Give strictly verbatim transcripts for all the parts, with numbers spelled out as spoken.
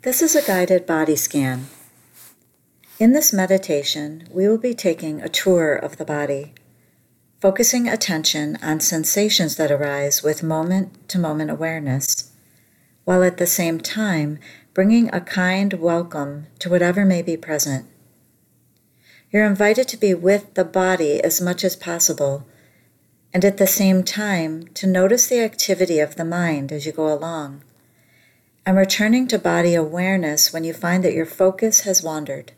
This is a guided body scan. In this meditation, we will be taking a tour of the body, focusing attention on sensations that arise with moment-to-moment awareness, while at the same time bringing a kind welcome to whatever may be present. You're invited to be with the body as much as possible, and at the same time to notice the activity of the mind as you go along, and returning to body awareness when you find that your focus has wandered.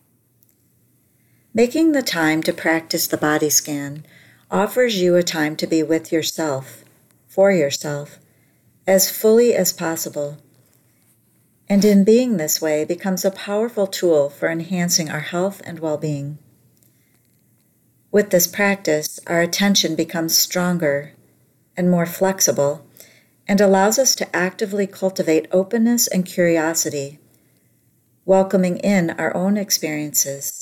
Making the time to practice the body scan offers you a time to be with yourself, for yourself, as fully as possible, and in being this way becomes a powerful tool for enhancing our health and well-being. With this practice, our attention becomes stronger and more flexible and allows us to actively cultivate openness and curiosity, welcoming in our own experiences.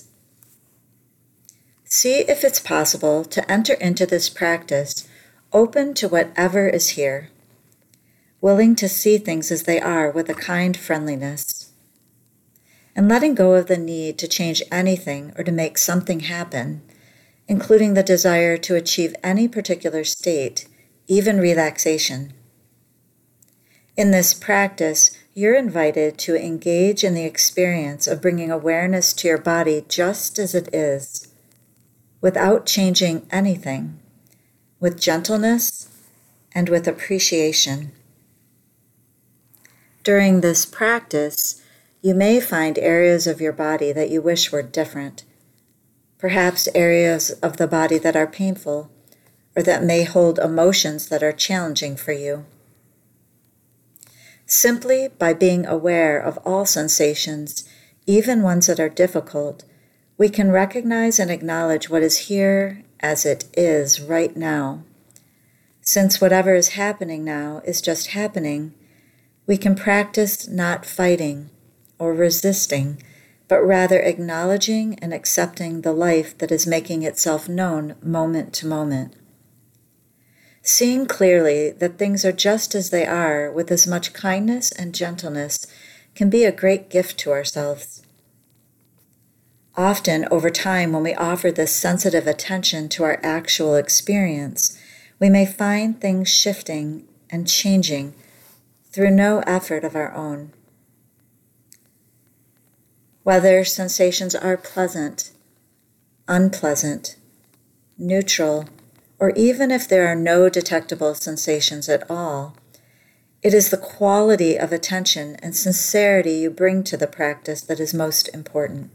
See if it's possible to enter into this practice open to whatever is here, willing to see things as they are with a kind friendliness, and letting go of the need to change anything or to make something happen, including the desire to achieve any particular state, even relaxation. In this practice, you're invited to engage in the experience of bringing awareness to your body just as it is, without changing anything, with gentleness and with appreciation. During this practice, you may find areas of your body that you wish were different, perhaps areas of the body that are painful, or that may hold emotions that are challenging for you. Simply by being aware of all sensations, even ones that are difficult, we can recognize and acknowledge what is here as it is right now. Since whatever is happening now is just happening, we can practice not fighting or resisting, but rather acknowledging and accepting the life that is making itself known moment to moment. Seeing clearly that things are just as they are with as much kindness and gentleness can be a great gift to ourselves. Often, over time, when we offer this sensitive attention to our actual experience, we may find things shifting and changing through no effort of our own. Whether sensations are pleasant, unpleasant, neutral, or even if there are no detectable sensations at all, it is the quality of attention and sincerity you bring to the practice that is most important.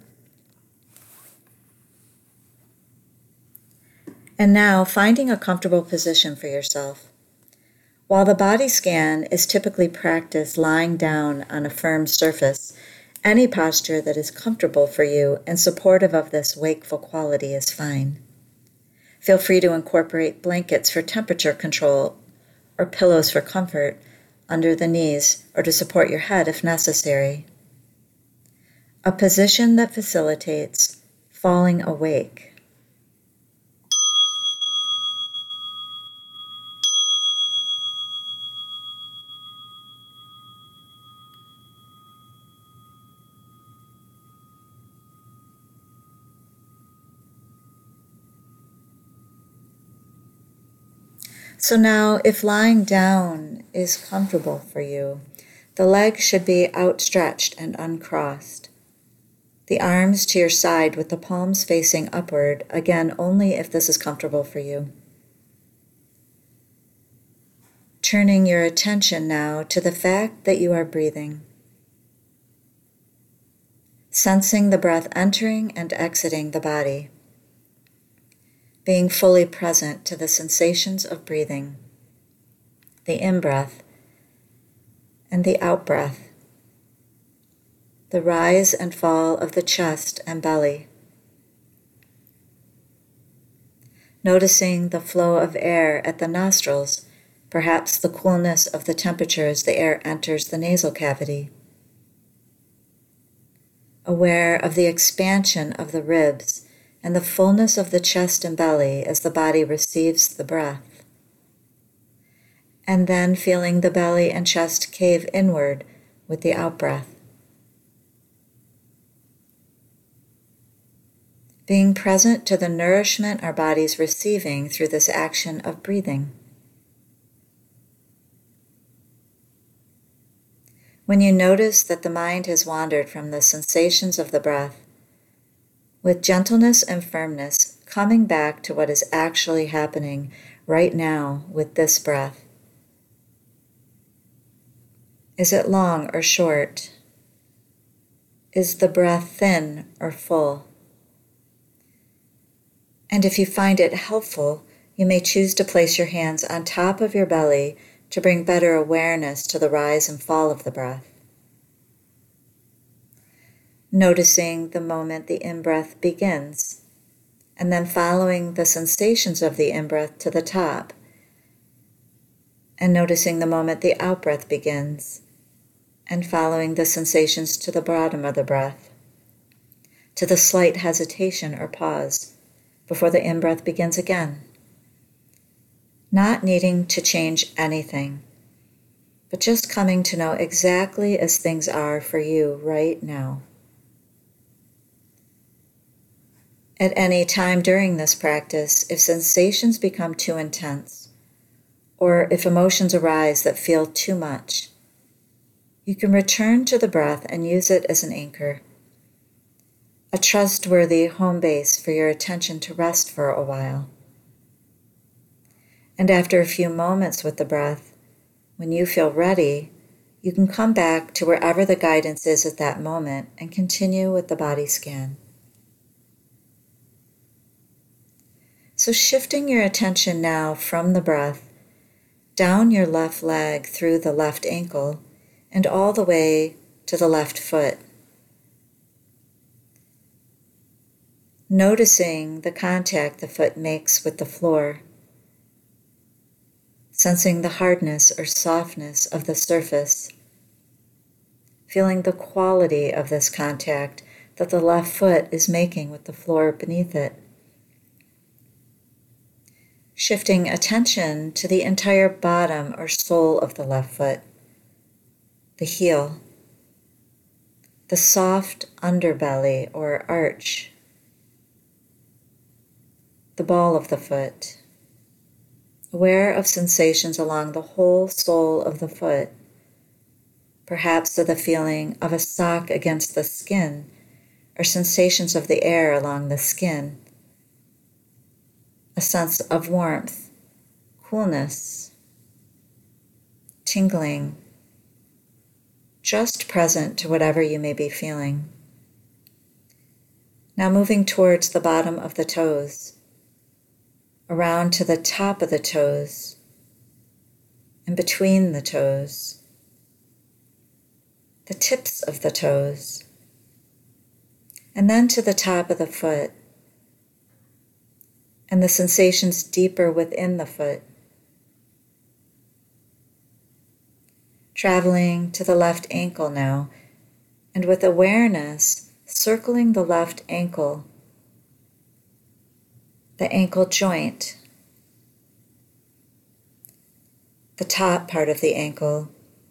And now, finding a comfortable position for yourself. While the body scan is typically practiced lying down on a firm surface, any posture that is comfortable for you and supportive of this wakeful quality is fine. Feel free to incorporate blankets for temperature control or pillows for comfort under the knees or to support your head if necessary. A position that facilitates falling awake. So now, if lying down is comfortable for you, the legs should be outstretched and uncrossed. The arms to your side with the palms facing upward, again, only if this is comfortable for you. Turning your attention now to the fact that you are breathing. Sensing the breath entering and exiting the body. Being fully present to the sensations of breathing, the in-breath and the out-breath, the rise and fall of the chest and belly. Noticing the flow of air at the nostrils, perhaps the coolness of the temperature as the air enters the nasal cavity. Aware of the expansion of the ribs and the fullness of the chest and belly as the body receives the breath. And then feeling the belly and chest cave inward with the out-breath. being present to the nourishment our body's receiving through this action of breathing. When you notice that the mind has wandered from the sensations of the breath, with gentleness and firmness, coming back to what is actually happening right now with this breath. Is it long or short? Is the breath thin or full? And if you find it helpful, you may choose to place your hands on top of your belly to bring better awareness to the rise and fall of the breath. Noticing the moment the in-breath begins, and then following the sensations of the in-breath to the top, and noticing the moment the out-breath begins, and following the sensations to the bottom of the breath, to the slight hesitation or pause before the in-breath begins again. Not needing to change anything, but just coming to know exactly as things are for you right now. At any time during this practice, if sensations become too intense, or if emotions arise that feel too much, you can return to the breath and use it as an anchor, a trustworthy home base for your attention to rest for a while. And after a few moments with the breath, when you feel ready, you can come back to wherever the guidance is at that moment and continue with the body scan. So shifting your attention now from the breath down your left leg through the left ankle and all the way to the left foot. Noticing the contact the foot makes with the floor, sensing the hardness or softness of the surface, feeling the quality of this contact that the left foot is making with the floor beneath it. Shifting attention to the entire bottom or sole of the left foot, the heel, the soft underbelly or arch, the ball of the foot, aware of sensations along the whole sole of the foot, perhaps of the feeling of a sock against the skin or sensations of the air along the skin, a sense of warmth, coolness, tingling, just present to whatever you may be feeling. Now moving towards the bottom of the toes, around to the top of the toes, and between the toes, the tips of the toes, and then to the top of the foot, and the sensations deeper within the foot, traveling to the left ankle now, and with awareness, circling the left ankle, the ankle joint, the top part of the ankle,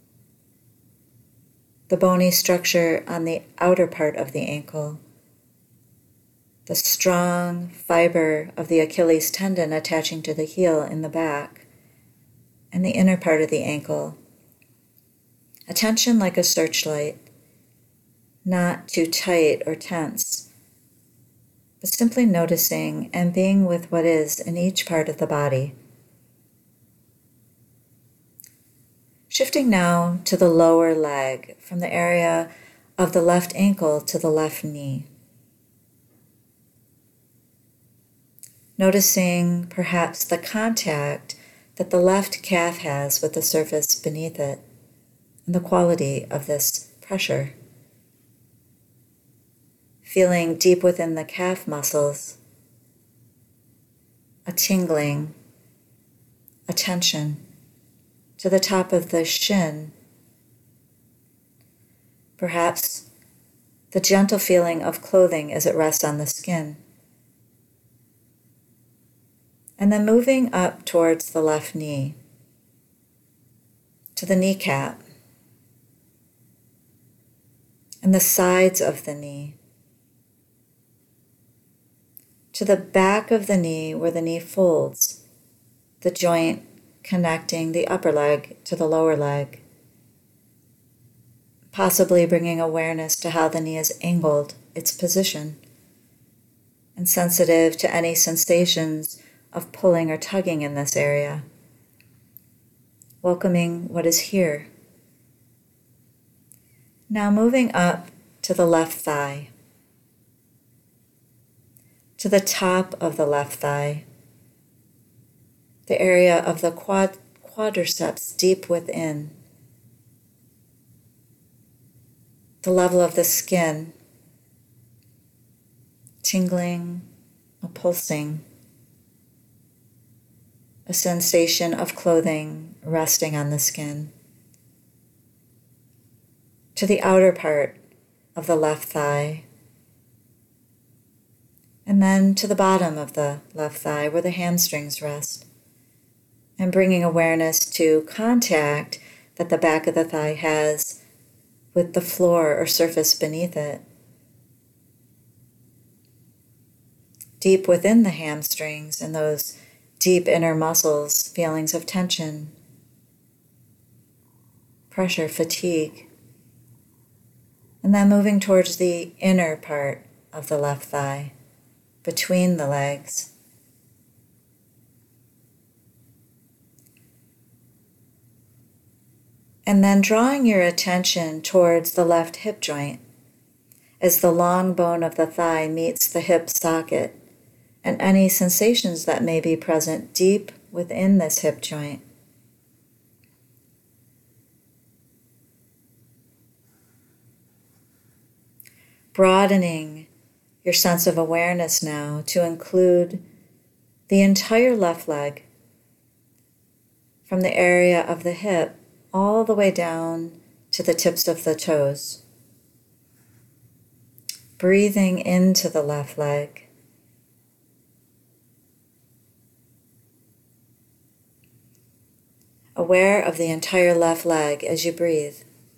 the bony structure on the outer part of the ankle, the strong fiber of the Achilles tendon attaching to the heel in the back, and the inner part of the ankle. Attention like a searchlight, not too tight or tense, but simply noticing and being with what is in each part of the body. Shifting now to the lower leg, from the area of the left ankle to the left knee. Noticing perhaps the contact that the left calf has with the surface beneath it, and the quality of this pressure. Feeling deep within the calf muscles, a tingling, a tension to the top of the shin, perhaps the gentle feeling of clothing as it rests on the skin. And then moving up towards the left knee, to the kneecap, and the sides of the knee, to the back of the knee where the knee folds, the joint connecting the upper leg to the lower leg, possibly bringing awareness to how the knee is angled, its position, and sensitive to any sensations of pulling or tugging in this area, welcoming what is here. Now moving up to the left thigh, to the top of the left thigh, the area of the quad, quadriceps deep within, the level of the skin, tingling, a pulsing, a sensation of clothing resting on the skin, to the outer part of the left thigh, and then to the bottom of the left thigh where the hamstrings rest, and bringing awareness to contact that the back of the thigh has with the floor or surface beneath it. Deep within the hamstrings and those deep inner muscles, feelings of tension, pressure, fatigue, and then moving towards the inner part of the left thigh, between the legs. And then drawing your attention towards the left hip joint as the long bone of the thigh meets the hip socket and any sensations that may be present deep within this hip joint. Broadening your sense of awareness now to include the entire left leg from the area of the hip all the way down to the tips of the toes. Breathing into the left leg. Aware of the entire left leg as you breathe.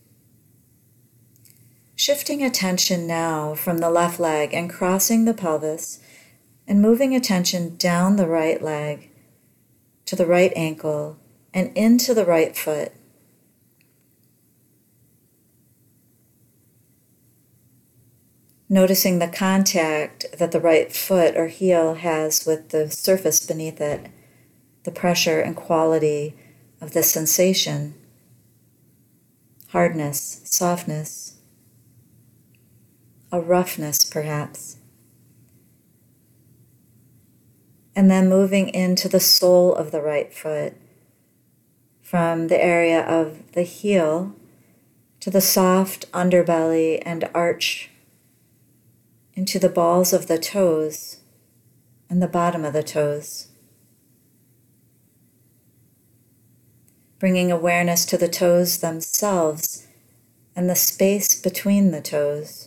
Shifting attention now from the left leg and crossing the pelvis and moving attention down the right leg to the right ankle and into the right foot. Noticing the contact that the right foot or heel has with the surface beneath it, the pressure and quality of the sensation, hardness, softness, a roughness perhaps. And then moving into the sole of the right foot, from the area of the heel to the soft underbelly and arch, into the balls of the toes and the bottom of the toes. Bringing awareness to the toes themselves and the space between the toes,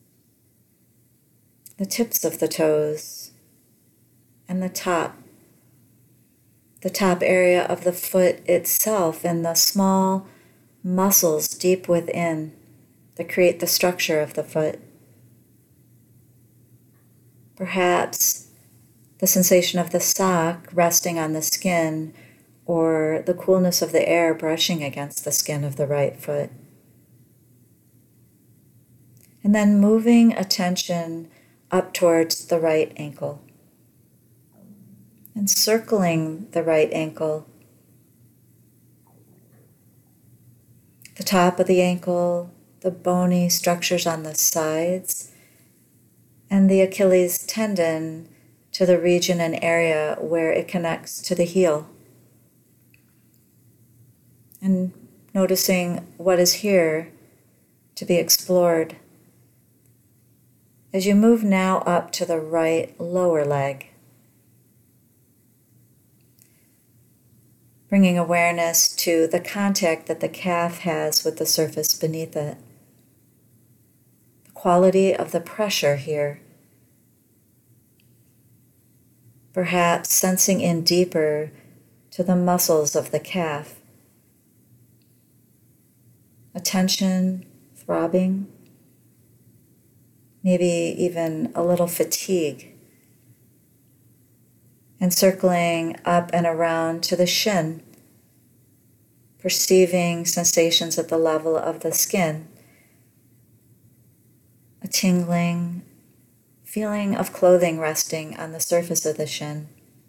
the tips of the toes, and the top, the top area of the foot itself and the small muscles deep within that create the structure of the foot. Perhaps the sensation of the sock resting on the skin or the coolness of the air brushing against the skin of the right foot. And then moving attention up towards the right ankle and circling the right ankle, the top of the ankle, the bony structures on the sides, and the Achilles tendon to the region and area where it connects to the heel. And noticing what is here to be explored. As you move now up to the right lower leg, bringing awareness to the contact that the calf has with the surface beneath it, the quality of the pressure here, perhaps sensing in deeper to the muscles of the calf, a tension, throbbing, maybe even a little fatigue and circling up and around to the shin, perceiving sensations at the level of the skin, a tingling feeling of clothing resting on the surface of the shin.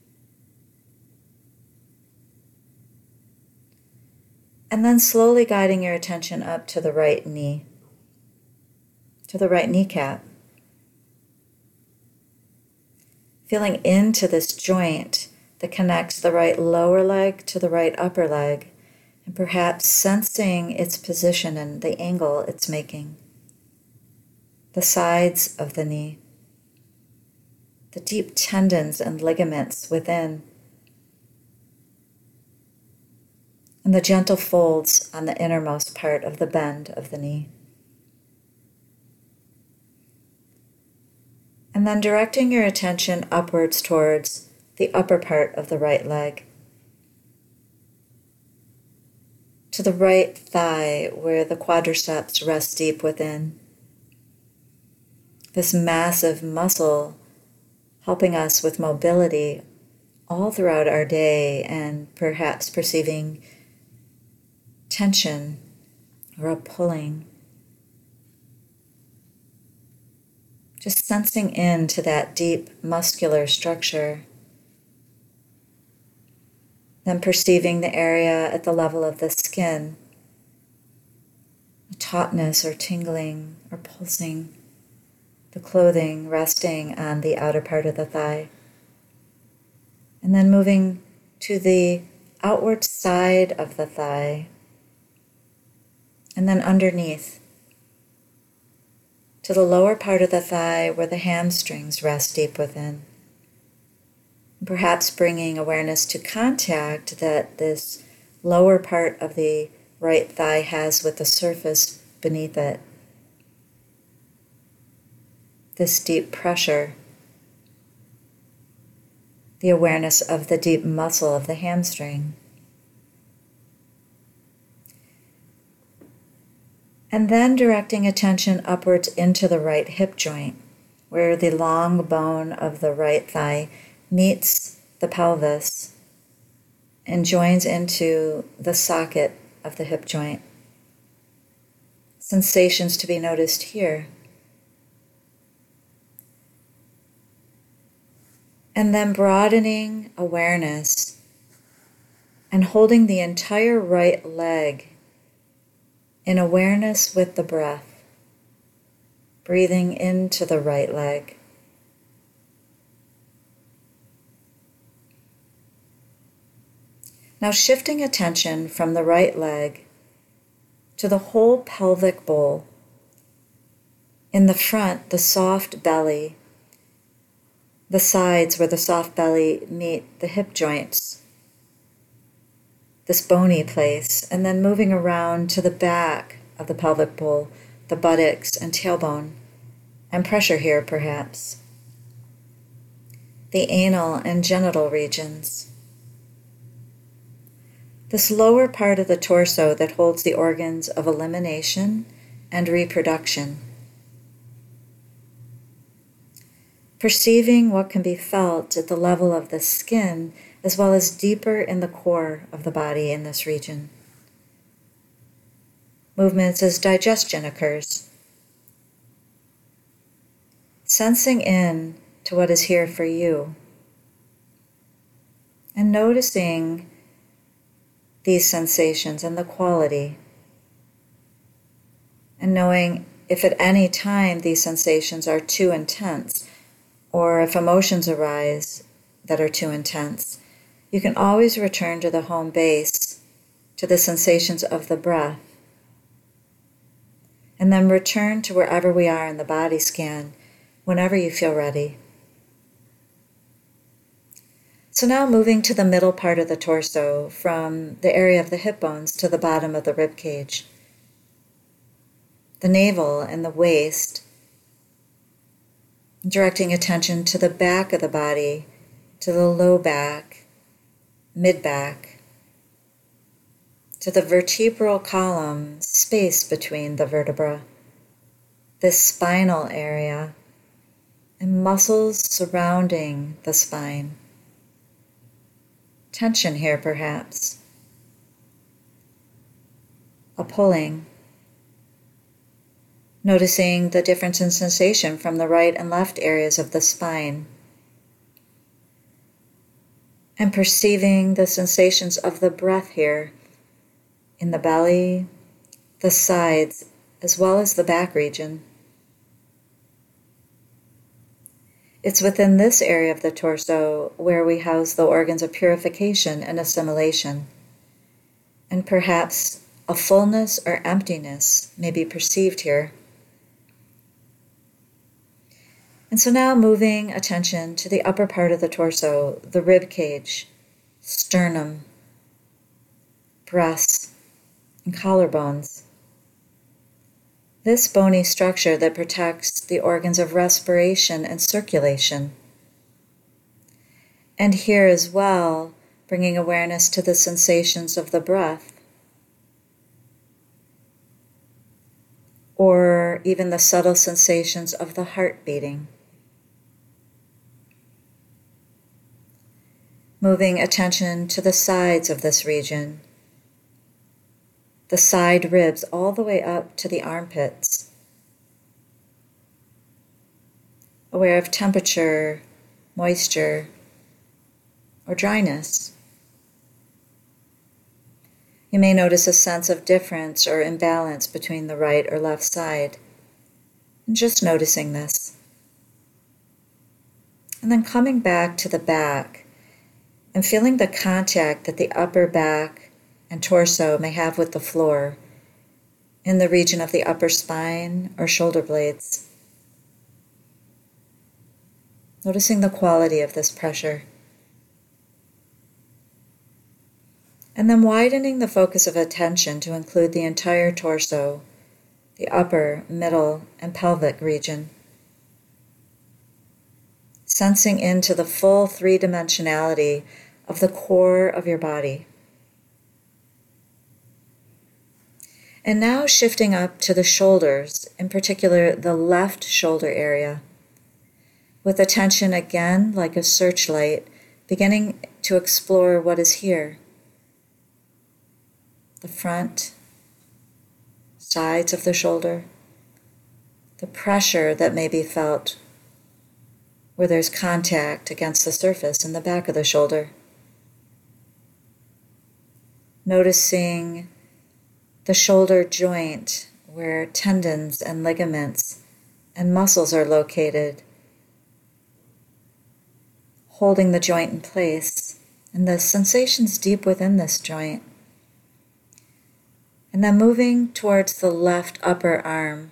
And then slowly guiding your attention up to the right knee, to the right kneecap. Feeling into this joint that connects the right lower leg to the right upper leg, and perhaps sensing its position and the angle it's making. The sides of the knee, the deep tendons and ligaments within, and the gentle folds on the innermost part of the bend of the knee. And then directing your attention upwards towards the upper part of the right leg, to the right thigh where the quadriceps rest deep within. This massive muscle helping us with mobility all throughout our day and perhaps perceiving tension or a pulling. Just sensing into that deep muscular structure. Then perceiving the area at the level of the skin, a tautness or tingling or pulsing, the clothing resting on the outer part of the thigh. And then moving to the outward side of the thigh, and then underneath, to the lower part of the thigh where the hamstrings rest deep within. Perhaps bringing awareness to contact that this lower part of the right thigh has with the surface beneath it. This deep pressure, the awareness of the deep muscle of the hamstring. And then directing attention upwards into the right hip joint, where the long bone of the right thigh meets the pelvis and joins into the socket of the hip joint. Sensations to be noticed here. And then broadening awareness and holding the entire right leg in awareness with the breath, breathing into the right leg. Now shifting attention from the right leg to the whole pelvic bowl. In the front, the soft belly, the sides where the soft belly meet the hip joints, this bony place, and then moving around to the back of the pelvic bowl, the buttocks and tailbone, and pressure here perhaps. The anal and genital regions. This lower part of the torso that holds the organs of elimination and reproduction. Perceiving what can be felt at the level of the skin as well as deeper in the core of the body in this region. Movements as digestion occurs. Sensing in to what is here for you. And noticing these sensations and the quality. And knowing if at any time these sensations are too intense, or if emotions arise that are too intense, you can always return to the home base, to the sensations of the breath, and then return to wherever we are in the body scan whenever you feel ready. So now moving to the middle part of the torso, from the area of the hip bones to the bottom of the rib cage, the navel and the waist, directing attention to the back of the body, to the low back, mid-back, to the vertebral column, space between the vertebra, this spinal area, and muscles surrounding the spine. tension here perhaps, a pulling, noticing the difference in sensation from the right and left areas of the spine, and perceiving the sensations of the breath here in the belly, the sides, as well as the back region. It's within this area of the torso where we house the organs of purification and assimilation, and perhaps a fullness or emptiness may be perceived here. And so now moving attention to the upper part of the torso, the rib cage, sternum, breasts, and collarbones. This bony structure that protects the organs of respiration and circulation. And here as well, bringing awareness to the sensations of the breath, or even the subtle sensations of the heart beating. Moving attention to the sides of this region, the side ribs all the way up to the armpits. Aware of temperature, moisture, or dryness. You may notice a sense of difference or imbalance between the right or left side, and just noticing this. And then coming back to the back and feeling the contact that the upper back and torso may have with the floor in the region of the upper spine or shoulder blades. Noticing the quality of this pressure. And then widening the focus of attention to include the entire torso, the upper, middle, and pelvic region. Sensing into the full three-dimensionality of the core of your body. And now shifting up to the shoulders, in particular the left shoulder area, with attention again like a searchlight, beginning to explore what is here. The front, sides of the shoulder, the pressure that may be felt where there's contact against the surface in the back of the shoulder. Noticing the shoulder joint where tendons and ligaments and muscles are located, holding the joint in place, and the sensations deep within this joint. And then moving towards the left upper arm.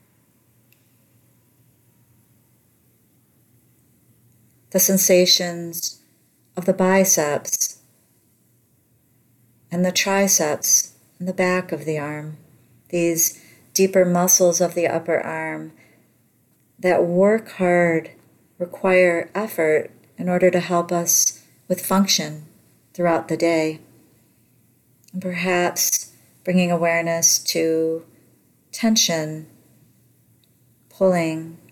The sensations of the biceps and the triceps in the back of the arm, these deeper muscles of the upper arm that work hard, require effort in order to help us with function throughout the day. And perhaps bringing awareness to tension, pulling,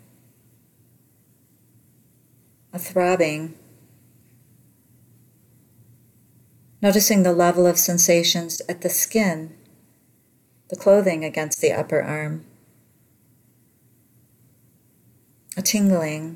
a throbbing. Noticing the level of sensations at the skin, the clothing against the upper arm. A tingling.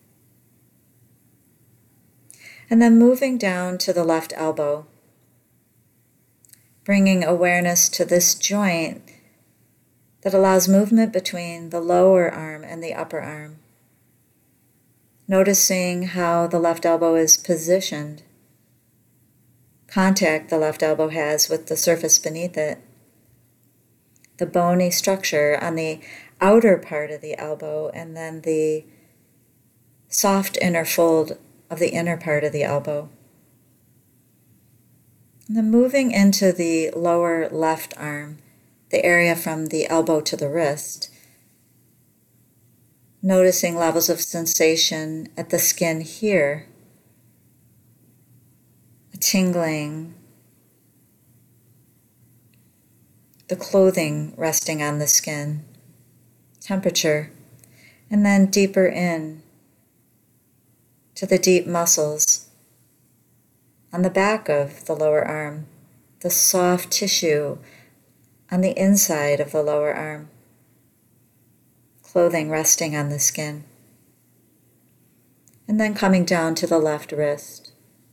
And then moving down to the left elbow, bringing awareness to this joint that allows movement between the lower arm and the upper arm. Noticing how the left elbow is positioned, contact the left elbow has with the surface beneath it, the bony structure on the outer part of the elbow, and then the soft inner fold of the inner part of the elbow. And then moving into the lower left arm, the area from the elbow to the wrist, noticing levels of sensation at the skin here, a tingling, the clothing resting on the skin, temperature, and then deeper in to the deep muscles on the back of the lower arm, the soft tissue on the inside of the lower arm, clothing resting on the skin. And then coming down to the left wrist,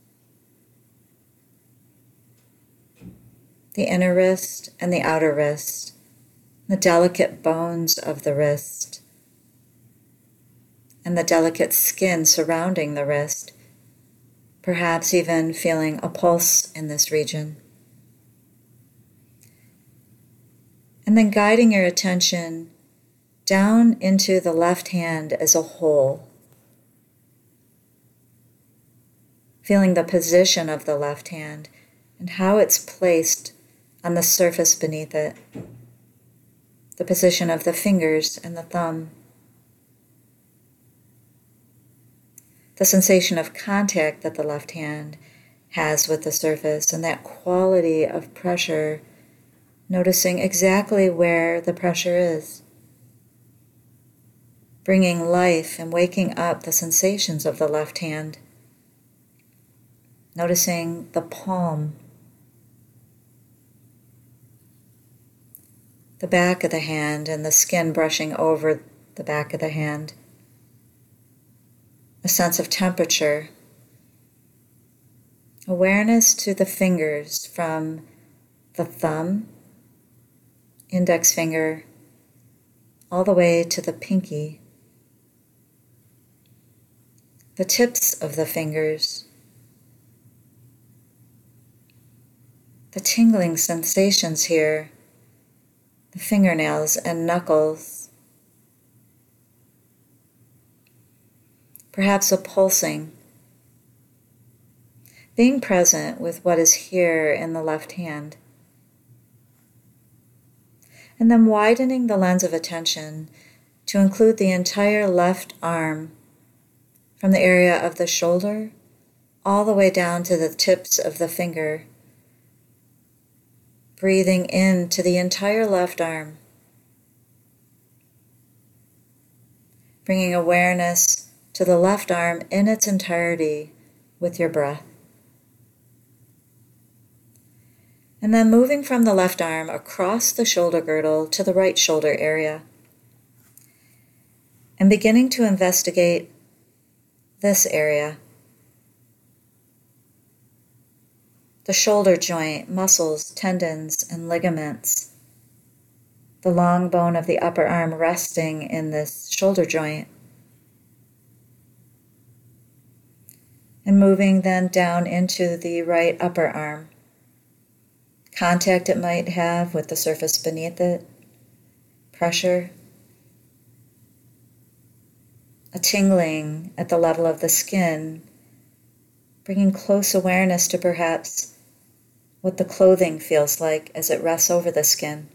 the inner wrist and the outer wrist, the delicate bones of the wrist, and the delicate skin surrounding the wrist, perhaps even feeling a pulse in this region. And then guiding your attention down into the left hand as a whole, feeling the position of the left hand and how it's placed on the surface beneath it, the position of the fingers and the thumb, the sensation of contact that the left hand has with the surface, and that quality of pressure, noticing exactly where the pressure is, bringing life and waking up the sensations of the left hand, noticing the palm, the back of the hand and the skin brushing over the back of the hand, a sense of temperature, awareness to the fingers from the thumb, index finger, all the way to the pinky, the tips of the fingers, the tingling sensations here, the fingernails and knuckles, perhaps a pulsing, being present with what is here in the left hand. And then widening the lens of attention to include the entire left arm from the area of the shoulder all the way down to the tips of the finger, breathing into the entire left arm, bringing awareness to the left arm in its entirety with your breath. And then moving from the left arm across the shoulder girdle to the right shoulder area, and beginning to investigate this area. The shoulder joint, muscles, tendons, and ligaments. The long bone of the upper arm resting in this shoulder joint. And moving then down into the right upper arm. Contact it might have with the surface beneath it. Pressure. A tingling at the level of the skin, bringing close awareness to perhaps what the clothing feels like as it rests over the skin.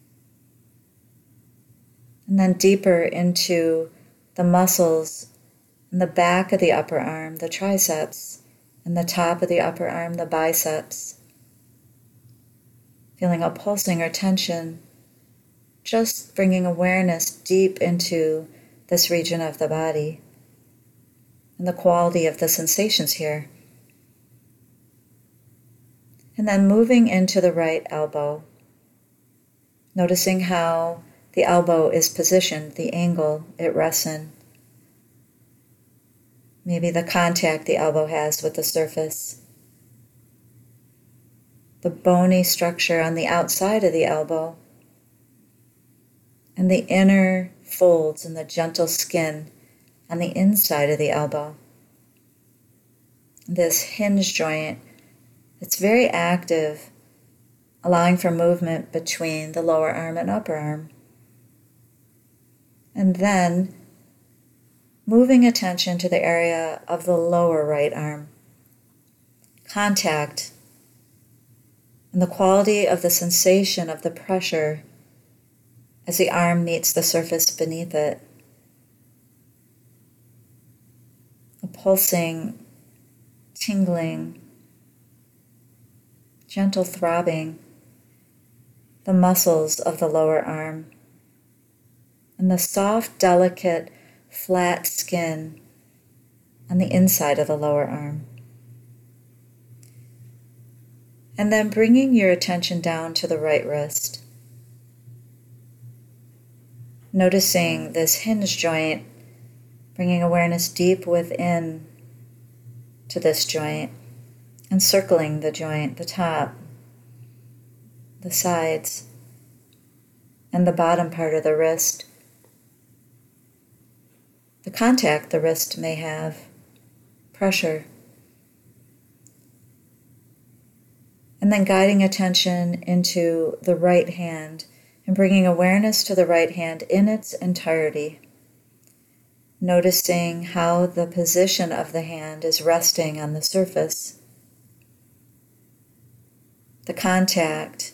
And then deeper into the muscles in the back of the upper arm, the triceps, and the top of the upper arm, the biceps. Feeling a pulsing or tension, just bringing awareness deep into this region of the body and the quality of the sensations here. And then moving into the right elbow, noticing how the elbow is positioned, the angle it rests in. Maybe the contact the elbow has with the surface. The bony structure on the outside of the elbow. And the inner folds and the gentle skin on the inside of the elbow. This hinge joint, it's very active, allowing for movement between the lower arm and upper arm. And then moving attention to the area of the lower right arm. Contact and the quality of the sensation of the pressure as the arm meets the surface beneath it. A pulsing, tingling, gentle throbbing, the muscles of the lower arm, and the soft, delicate, flat skin on the inside of the lower arm. And then bringing your attention down to the right wrist. Noticing this hinge joint, bringing awareness deep within to this joint, and circling the joint, the top, the sides, and the bottom part of the wrist. The contact the wrist may have, pressure. And then guiding attention into the right hand and bringing awareness to the right hand in its entirety. Noticing how the position of the hand is resting on the surface. The contact,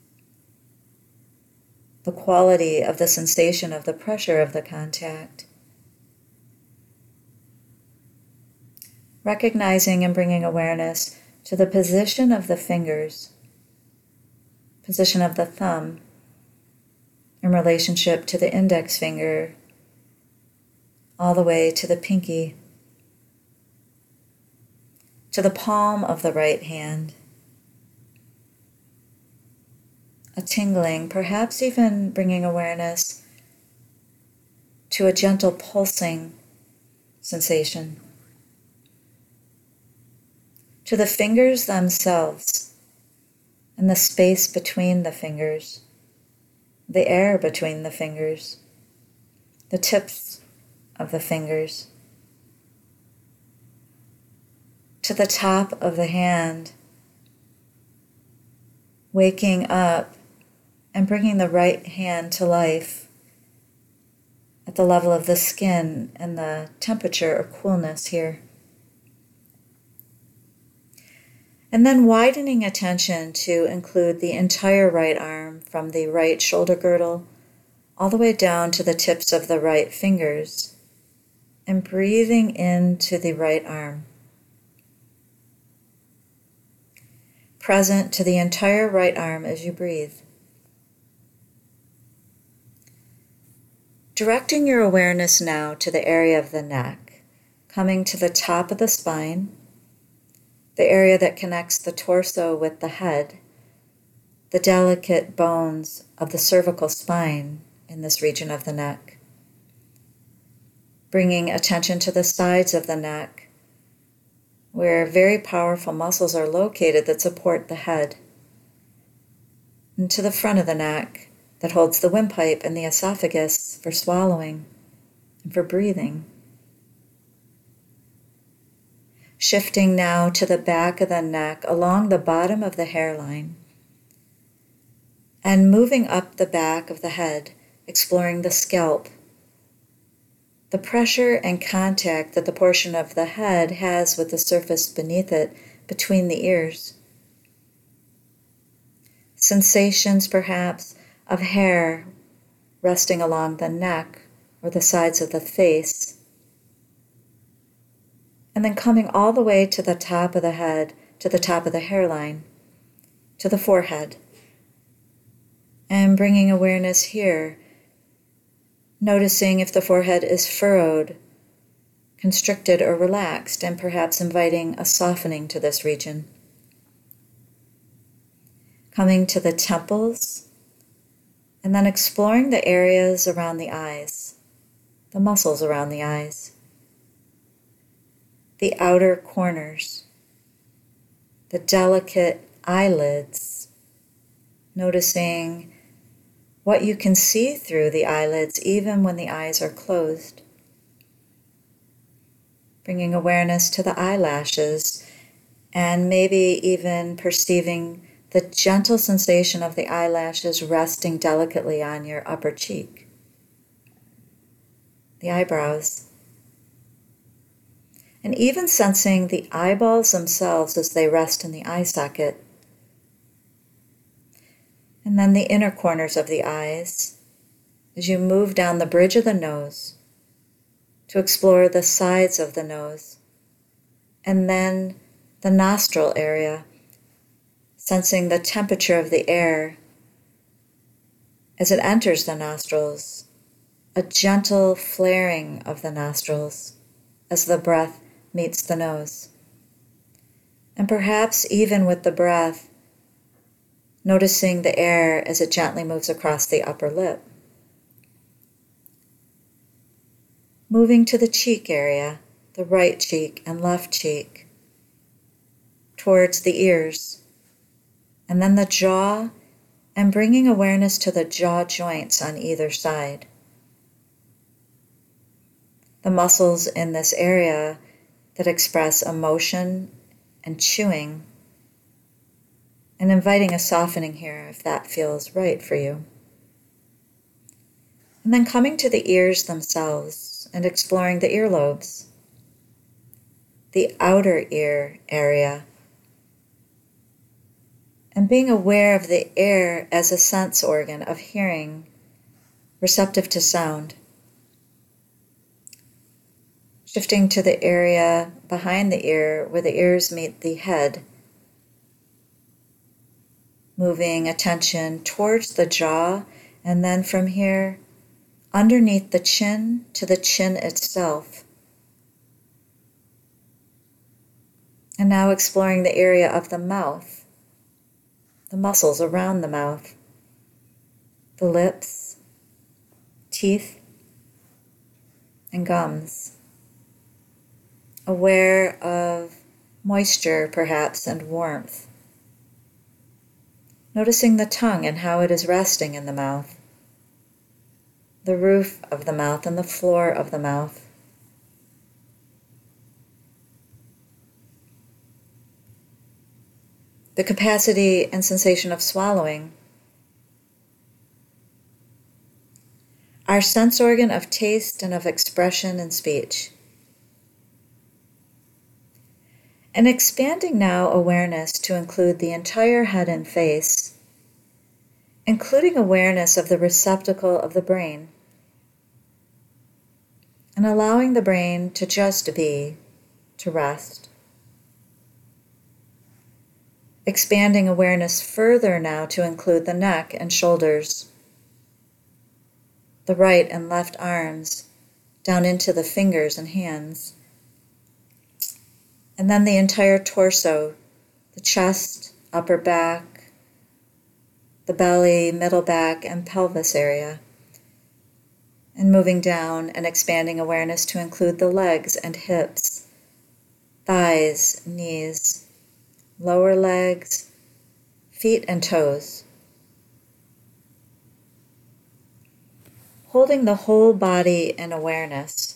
the quality of the sensation of the pressure of the contact. Recognizing and bringing awareness to the position of the fingers, position of the thumb in relationship to the index finger, all the way to the pinky, to the palm of the right hand. A tingling, perhaps even bringing awareness to a gentle pulsing sensation. To the fingers themselves and the space between the fingers, the air between the fingers, the tips of the fingers. To the top of the hand, waking up and bringing the right hand to life at the level of the skin and the temperature or coolness here. And then widening attention to include the entire right arm from the right shoulder girdle all the way down to the tips of the right fingers, and breathing into the right arm. Present to the entire right arm as you breathe. Directing your awareness now to the area of the neck, coming to the top of the spine, the area that connects the torso with the head, the delicate bones of the cervical spine in this region of the neck. Bringing attention to the sides of the neck, where very powerful muscles are located that support the head, and to the front of the neck that holds the windpipe and the esophagus for swallowing and for breathing. Shifting now to the back of the neck along the bottom of the hairline and moving up the back of the head, exploring the scalp, the pressure and contact that the portion of the head has with the surface beneath it between the ears. Sensations perhaps of hair resting along the neck or the sides of the face. And then coming all the way to the top of the head, to the top of the hairline, to the forehead. And bringing awareness here, noticing if the forehead is furrowed, constricted, or relaxed, and perhaps inviting a softening to this region. Coming to the temples, and then exploring the areas around the eyes, the muscles around the eyes. The outer corners, the delicate eyelids, noticing what you can see through the eyelids even when the eyes are closed. Bringing awareness to the eyelashes and maybe even perceiving the gentle sensation of the eyelashes resting delicately on your upper cheek. The eyebrows. And even sensing the eyeballs themselves as they rest in the eye socket. And then the inner corners of the eyes as you move down the bridge of the nose to explore the sides of the nose. And then the nostril area, sensing the temperature of the air as it enters the nostrils, a gentle flaring of the nostrils as the breath meets the nose. And perhaps even with the breath, noticing the air as it gently moves across the upper lip. Moving to the cheek area, the right cheek and left cheek, towards the ears, and then the jaw, and bringing awareness to the jaw joints on either side. The muscles in this area that express emotion and chewing, and inviting a softening here if that feels right for you. And then coming to the ears themselves and exploring the earlobes, the outer ear area, and being aware of the air as a sense organ of hearing, receptive to sound. Shifting to the area behind the ear where the ears meet the head, moving attention towards the jaw, and then from here, underneath the chin to the chin itself. And now exploring the area of the mouth, the muscles around the mouth, the lips, teeth, and gums. Aware of moisture, perhaps, and warmth. Noticing the tongue and how it is resting in the mouth, the roof of the mouth and the floor of the mouth. The capacity and sensation of swallowing. Our sense organ of taste and of expression and speech. And expanding now awareness to include the entire head and face, including awareness of the receptacle of the brain, and allowing the brain to just be, to rest. Expanding awareness further now to include the neck and shoulders, the right and left arms, down into the fingers and hands. And then the entire torso, the chest, upper back, the belly, middle back, and pelvis area. And moving down and expanding awareness to include the legs and hips, thighs, knees, lower legs, feet, and toes. Holding the whole body in awareness.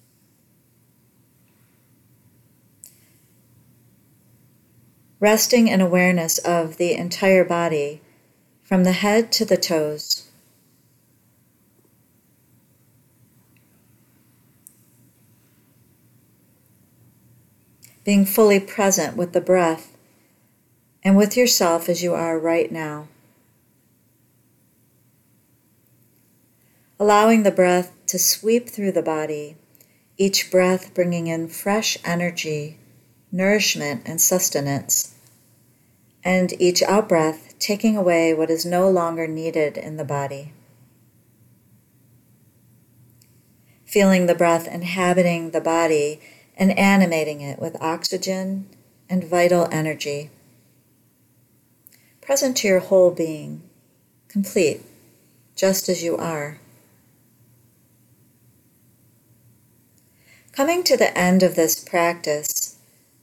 Resting in awareness of the entire body, from the head to the toes. Being fully present with the breath and with yourself as you are right now. Allowing the breath to sweep through the body, each breath bringing in fresh energy, nourishment, and sustenance, and each out-breath taking away what is no longer needed in the body. Feeling the breath inhabiting the body and animating it with oxygen and vital energy. Present to your whole being, complete, just as you are. Coming to the end of this practice,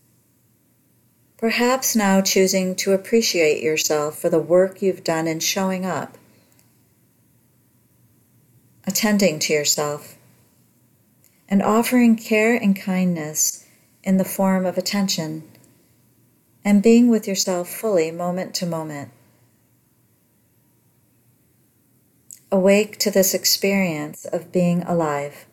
perhaps now choosing to appreciate yourself for the work you've done in showing up, attending to yourself, and offering care and kindness in the form of attention, and being with yourself fully moment to moment. Awake to this experience of being alive.